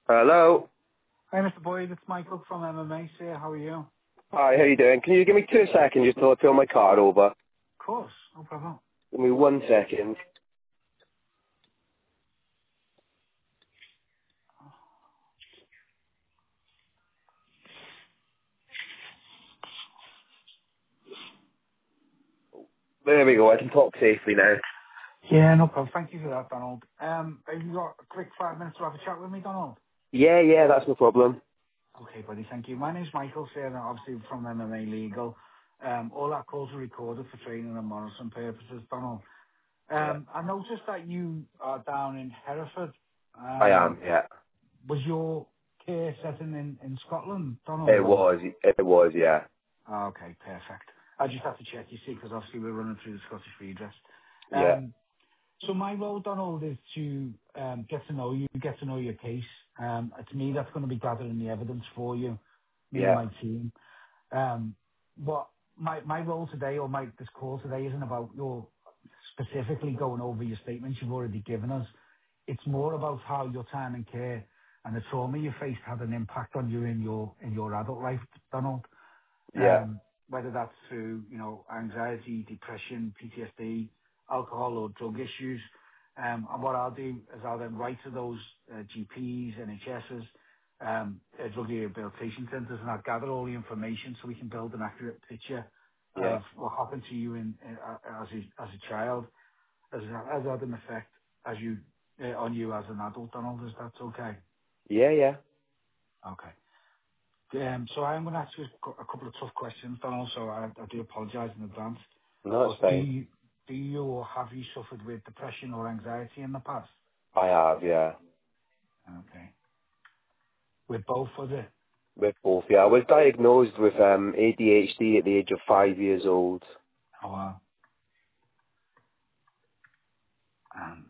Hello. Hi, Mr. Boyd. It's Michael from MMA here. How are you? Of Hi, how you doing? Can you give me 2 seconds just to fill my card over? course, no problem. Give me 1 second. There we go, I can talk safely now. Yeah, no problem. Thank you for that, Donald. Have you got a quick 5 minutes to have a chat with me, Donald? Yeah, that's no problem. Okay, buddy. Thank you. My name's Michael here, and obviously from MMA Legal. All our calls are recorded for training and monitoring purposes, Donald. Yeah. I noticed that you are down in Hereford. I am, yeah. Was your care setting in Scotland, Donald, It or? was, yeah. Oh, okay, perfect. I just have to check, you see, because obviously we're running through the Scottish redress. Yeah, So my role, Donald, is to get to know you, get to know your case. To me, that's going to be gathering the evidence for you, me and yeah, my team. What my role today, or this call today, isn't about your specifically going over your statements you've already given us. It's more about how your time and care and the trauma you faced had an impact on you in your adult life, Donald. yeah, Whether that's through, anxiety, depression, PTSD, alcohol or drug issues. And what I'll do is I'll then write to those GPs, NHSs, drug rehabilitation centres, and I'll gather all the information so we can build an accurate picture yeah. of what happened to you as a child, as had an effect on you as an adult, Donald. Is that okay? Yeah. Okay. So I am going to ask you a couple of tough questions, Donald, so I do apologise in advance. No, But it's do fine. you, do you or have you suffered with depression or anxiety in the past? I have, yeah. Okay. With both, was it? With both, yeah. I was diagnosed with ADHD at the age of 5 years old. Oh, wow. And,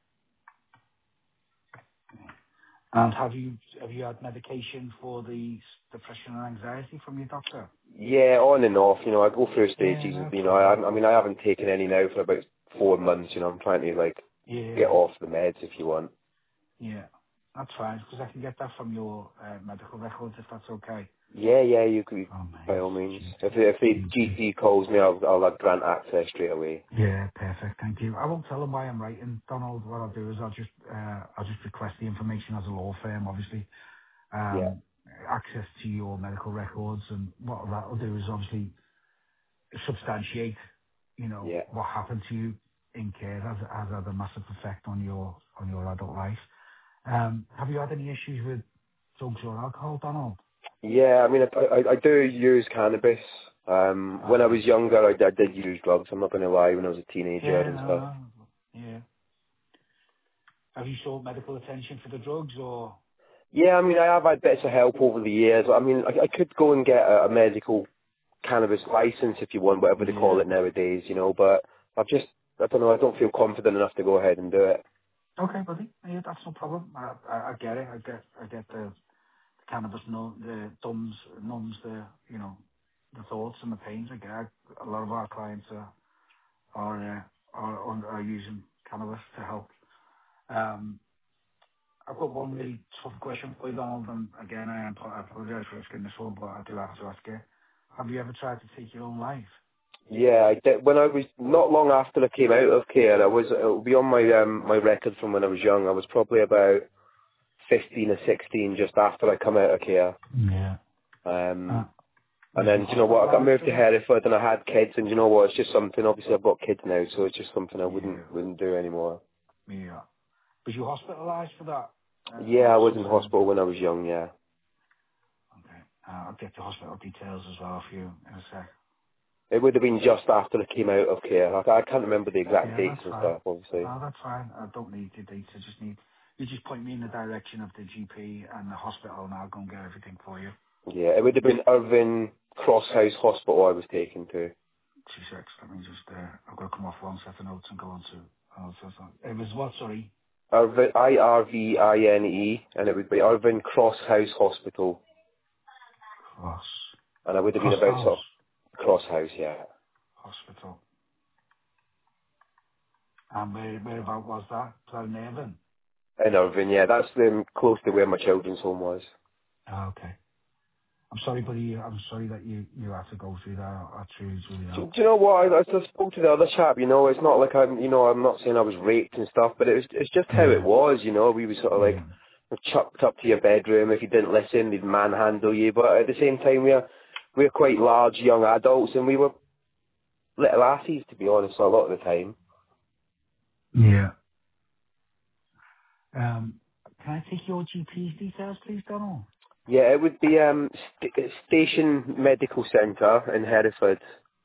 and have you had medication for the depression and anxiety from your doctor? Yeah, on and off, I go through Yeah, stages, that's fine. I haven't taken any now for about 4 months, I'm trying to, get Yeah, off the meds if you want. yeah. That's fine, because I can get that from your medical records if that's okay. Yeah, you could, Oh, by mate. all means. If the GP. GP calls me, I'll grant access straight away. Yeah, perfect. Thank you. I won't tell them why I'm writing, Donald. What I'll do is I'll just request the information as a law firm, obviously, Yeah, um, access to your medical records, and what that'll do is obviously substantiate, yeah. what happened to you in care has had a massive effect on your adult life. Have you had any issues with drugs or alcohol, Donald? Yeah, I do use cannabis. When I Okay. was younger, I did use drugs, I'm not going to lie, when I was a teenager Yeah, and stuff. no. Yeah. Have you sought medical attention for the drugs or? Yeah, I have had bits of help over the years. I could go and get a medical cannabis license if you want, whatever they call Yeah. it nowadays, but I don't know, I don't feel confident enough to go ahead and do it. Okay, buddy. Yeah, that's no problem. I get it. I get the cannabis, the numbs the, the thoughts and the pains. I get it. A lot of our clients are using cannabis to help. Um, I've got one really tough question for you, Donald, and again, I apologise for asking this one, but I do have to ask it. Have you ever tried to take your own life? Yeah, I did. When I was not long after I came out of care, it'll be on my my record from when I was young. I was probably about 15 or 16 just after I come out of care. Yeah. Uh, And was you then, do you know what, I got hospitalised moved for to that? Hereford and I had kids, and do you know what, it's just something, obviously I've got kids now, so it's just something I Yeah. wouldn't do anymore. Yeah. Was you hospitalised for that? Yeah, I was in Suffering? hospital when I was young, yeah. Okay. I'll get the hospital details as well for you in a sec. It would have been just after I came out of care. I can't remember the exact Yeah, dates that's and fine. stuff, obviously. No, that's fine. I don't need your dates. I just need you just point me in the direction of the GP and the hospital, and I'll go and get everything for you. Yeah, it would have been Irvine Crosshouse Hospital I was taken to. 2 secs. Let me just. I've got to come off one set of notes and go on to. It was what? Sorry. Irvine, Irvine, and it would be Irvine Crosshouse Hospital. Cross. And I would have been Cross about House sort of Crosshouse, yeah. Hospital. And where about was that? Was that in Avon? In Irvine, yeah, that's close to where my children's home was. Ah, okay. I'm sorry, buddy. I'm sorry that you have to go through that. I truly, truly am. Do you know what? I just spoke to the other chap. It's not like I'm not saying I was raped and stuff, but it's just how it Yeah. was. We were sort of like Yeah. chucked up to your bedroom. If you didn't listen, they'd manhandle you. But at the same time, we're quite large young adults, and we were little asses, to be honest, a lot of the time. Yeah. Can I take your GP's details, please, Donald? Yeah, it would be Station Medical Centre in Hereford.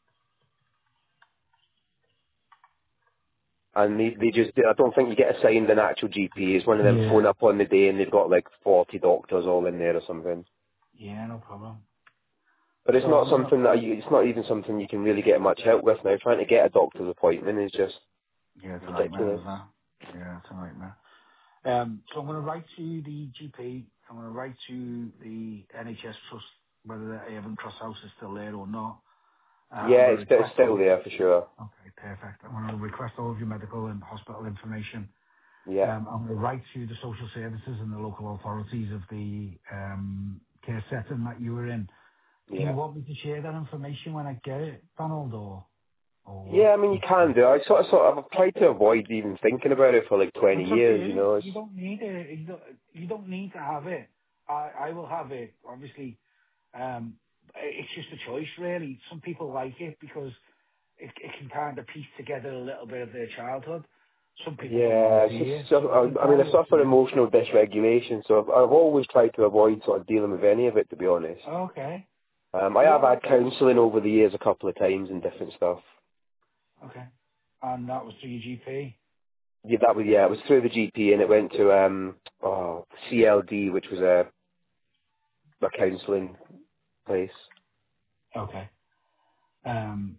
And they just, I don't think you get assigned an actual GP. It's one of them phone Yeah. up on the day and they've got like 40 doctors all in there or something. Yeah, no problem. But it's So not I'm gonna. something it's not even something you can really get much help with now. Trying to get a doctor's appointment is just Yeah, it's a nightmare, ridiculous. isn't it? Yeah, it's a nightmare. So I'm going to write to the GP. I'm going to write to the NHS Trust, whether the Avon Cross House is still there or not. I'm Yeah, going to it's request still all. there for sure. Okay, perfect. I'm going to request all of your medical and hospital information. Yeah, I'm going to write to the social services and the local authorities of the care setting that you were in. Do you yeah. want me to share that information when I get it, Donald, or what? Yeah, I mean, you can do. I I've tried to avoid even thinking about it for like 20 It's up to years, you. It's, You don't need it. You don't need to have it. I will have it. Obviously, it's just a choice, really. Some people like it because it can kind of piece together a little bit of their childhood. Some people don't want yeah, to it's see just, it. It's I entirely up to suffer you. emotional dysregulation, so I've always tried to avoid sort of dealing with any of it, to be honest. Okay. I have What? had counselling over the years a couple of times and different stuff. Okay. And that was through your GP. Yeah, it was through the GP and it went to CLD, which was a counselling place. Okay. Um.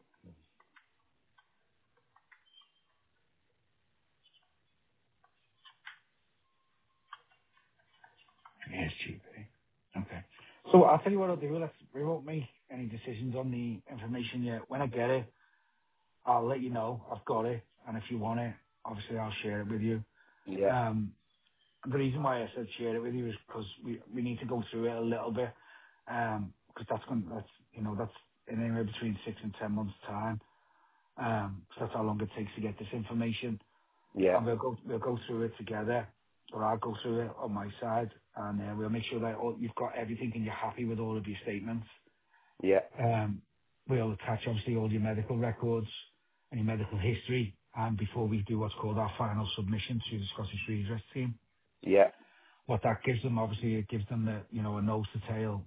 Yes, GP. Okay. So I'll tell you what I'll do. We won't make any decisions on the information yet. When I get it, I'll let you know. I've got it, and if you want it, obviously I'll share it with you. Yeah, Um, the reason why I said share it with you is because we need to go through it a little bit, because that's in anywhere between 6 and 10 months time. 'Cause that's how long it takes to get this information, yeah, and we'll go through it together, or I'll go through it on my side, and we'll make sure that you've got everything and you're happy with all of your statements. yeah, Um, we'll attach obviously all your medical records and your medical history, and before we do what's called our final submission to the Scottish Redress team. yeah, What that gives them, obviously, it gives them a nose to tail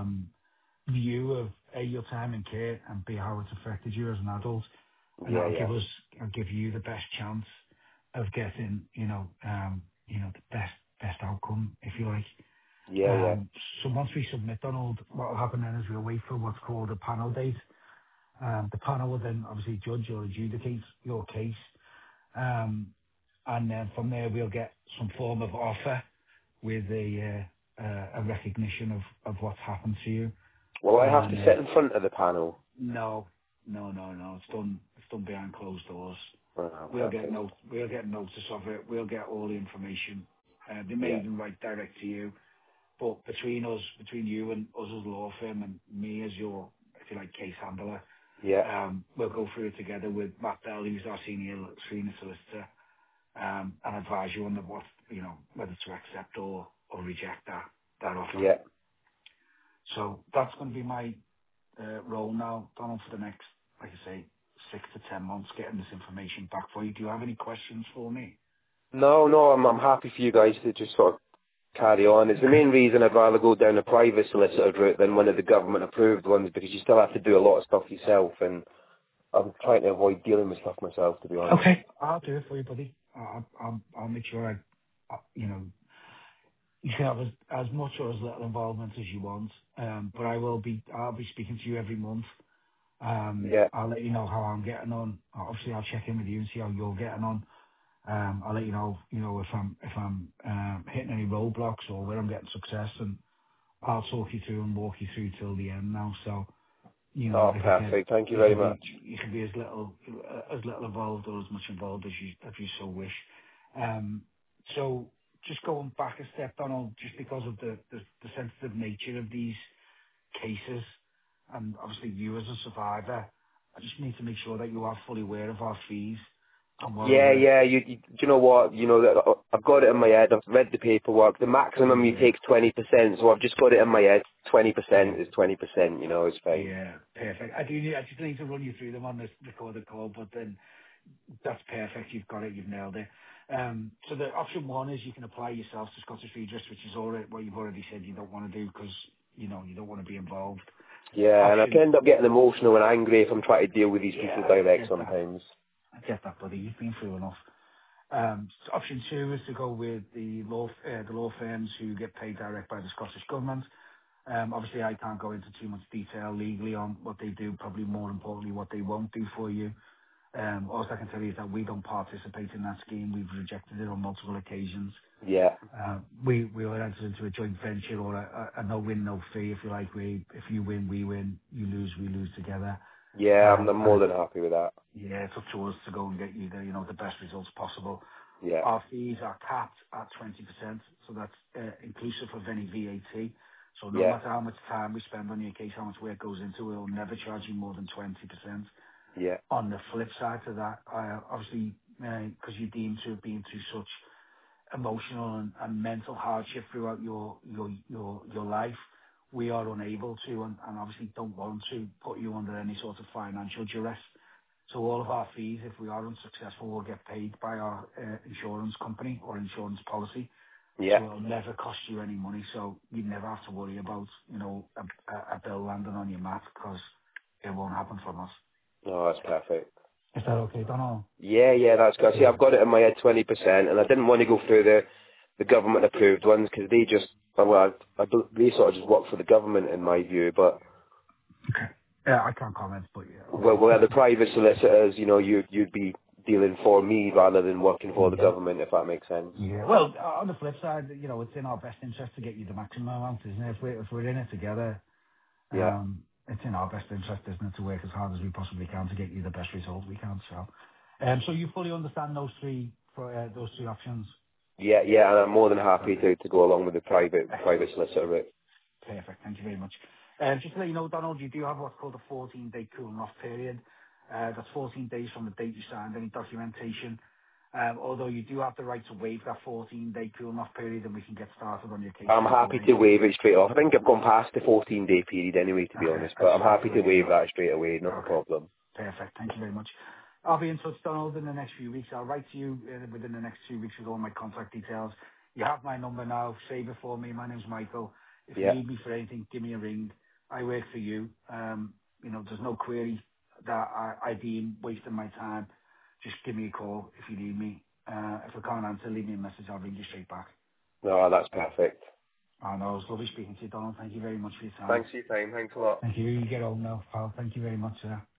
view of A, your time in care, and B, how it's affected you as an adult, and yeah, that'll yeah, give you the best chance of getting the best outcome, if you like. yeah, yeah, So once we submit, Donald, what will happen then is we'll wait for what's called a panel date. The panel will then obviously judge or adjudicate your case. Um, and then from there we'll get some form of offer with a recognition of what's happened to you. Well, I have to And sit in front of the panel. no, no, no, no, it's done behind closed doors. Oh, perfect. We'll get notice of it. We'll get all the information. They may Yeah, even write direct to you. But between us, between you and us as a law firm and me as your, if you like, case handler, yeah, we'll go through it together with Matt Bell, who's our senior solicitor, and advise you on whether to accept or reject that offer. yeah. So that's going to be my role now, Donald, for the next, like I say, 6 to 10 months, getting this information back for you. Do you have any questions for me? No, no, I'm happy for you guys to just sort of carry on. It's the main reason I'd rather go down a private solicitor route than one of the government approved ones because you still have to do a lot of stuff yourself and I'm trying to avoid dealing with stuff myself, to be honest. Okay, I'll do it for you, buddy. I'll make sure you can have as much or as little involvement as you want. But I'll be speaking to you every month. Yeah, I'll let you know how I'm getting on. Obviously, I'll check in with you and see how you're getting on. I'll let you know, if I'm hitting any roadblocks or where I'm getting success, and I'll talk you through and walk you through till the end now. So, oh, like I said, perfect. Thank you very much. you can be as little involved or as much involved as you so wish. So just going back a step, Donald, just because of the sensitive nature of these cases, and obviously you as a survivor, I just need to make sure that you are fully aware of our fees and what Yeah, other... yeah. Do you know what? You know that I've got it in my head. I've read the paperwork. The maximum you Yeah. take 20%. So I've just got it in my head. 20% Yeah. is 20%. You know, it's fine. Yeah, perfect. I just need to run you through them on this recorded call, but then that's perfect. You've got it. You've nailed it. So the option one is you can apply yourself to Scottish Redress, which is already what you've already said you don't want to do because, you know, you don't want to be involved. Yeah, and I can Option, end up getting emotional and angry if I'm trying to deal with these people yeah, I direct get that. sometimes. I get that, buddy. You've been through enough. So option two is to go with the law firms who get paid direct by the Scottish Government. Obviously, I can't go into too much detail legally on what they do, probably more importantly, what they won't do for you. All I can tell you is that we don't participate in that scheme. We've rejected it on multiple occasions. Yeah, We will enter into a joint venture or a no-win, no-fee, if you like. If you win, we win. You lose, we lose together. yeah, I'm And more than happy with that. yeah, it's up to us to go and get you the best results possible. Yeah, Our fees are capped at 20%, so that's inclusive of any VAT. So no yeah, matter how much time we spend on your case, how much work goes into it, we'll never charge you more than 20%. yeah, On the flip side to that, obviously, because you deem to have been through such emotional and mental hardship throughout your life, we are unable to and obviously don't want to put you under any sort of financial duress. So all of our fees, if we are unsuccessful, will get paid by our insurance company or insurance policy. yeah. So it'll never cost you any money. So you never have to worry about, a bill landing on your mat because it won't happen from us. Oh, that's perfect. Is that okay, Donald? Yeah, yeah, that's good. See, Yeah. I've got it in my head 20%, and I didn't want to go through the government approved ones because they just, they sort of just work for the government in my view. But Okay. Yeah, I can't comment, but yeah, well, okay. where the private solicitors, you know, you'd be dealing for me rather than working for the Yeah. government, if that makes sense. Yeah. Well, on the flip side, it's in our best interest to get you the maximum amount, isn't it? If we're in it together, Yeah. it's in our best interest, isn't it, to work as hard as we possibly can to get you the best result we can. So you fully understand those three options? Yeah, yeah, and I'm more than happy Perfect. to go along with the private Excellent. solicitor route. Perfect. Thank you very much. Just to let you know, Donald, you do have what's called a 14-day cooling off period. That's 14 days from the date you signed any documentation. Although you do have the right to waive that 14-day cooling off period, and we can get started on your case I'm straight happy away. to waive it straight off. I think I've gone past the 14-day period anyway, to be Okay, honest, I but just I'm have happy to to let you waive know. that straight away, not a Okay, problem. perfect. Thank you very much. I'll be in touch, Donald, in the next few weeks. I'll write to you within the next 2 weeks with all my contact details. You have my number now. Save it for me. My name's Michael. If you Yeah. need me for anything, give me a ring. I work for you. There's no query that I deem wasting my time. Just give me a call if you need me. If I can't answer, leave me a message. I'll ring you straight back. No, that's perfect. I know. It's lovely speaking to you, Donald. Thank you very much for your time. Thanks for your time. Thanks a lot. Thank you. You get home now, pal. Thank you very much, sir.